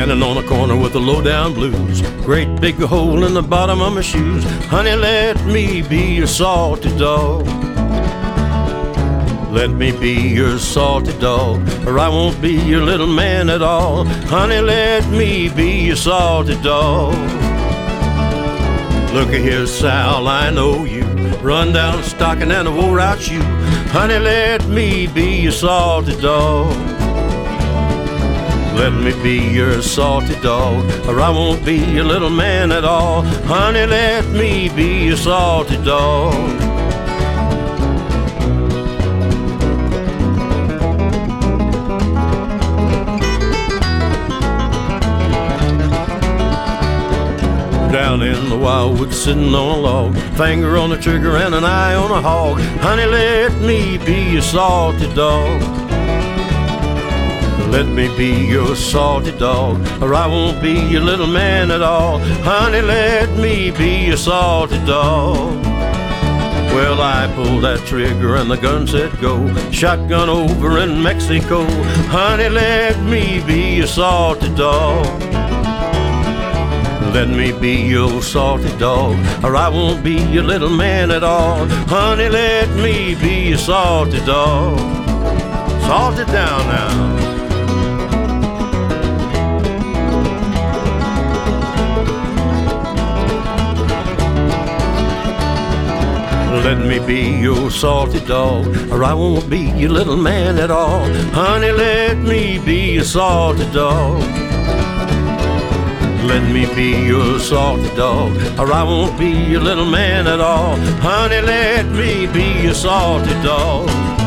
Standing on a corner with the low-down blues, great big hole in the bottom of my shoes. Honey, let me be your salty dog. Let me be your salty dog, or I won't be your little man at all. Honey, let me be your salty dog. Look here, Sal, I know you run down a stocking and a wore-out shoe. Honey, let me be your salty dog. Let me be your salty dog, or I won't be your little man at all. Honey, let me be your salty dog. Down in the wildwood, sitting on a log, finger on the trigger and an eye on a hog. Honey, let me be your salty dog. Let me be your salty dog, or I won't be your little man at all. Honey, let me be your salty dog. Well, I pulled that trigger and the gun said go. Shotgun over in Mexico. Honey, let me be your salty dog. Let me be your salty dog, or I won't be your little man at all. Honey, let me be your salty dog. Salt it down now. Let me be your salty dog, or I won't be your little man at all. Honey, let me be your salty dog. Let me be your salty dog, or I won't be your little man at all. Honey, let me be your salty dog.